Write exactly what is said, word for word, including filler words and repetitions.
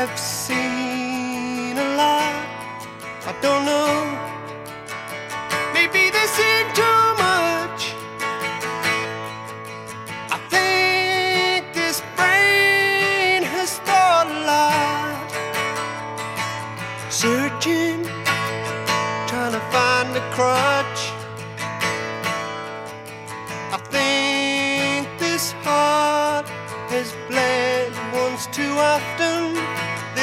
I've seen a lot. I don't know. Maybe they seen too much. I think this brain has thought a lot. Searching, trying to find a crutch.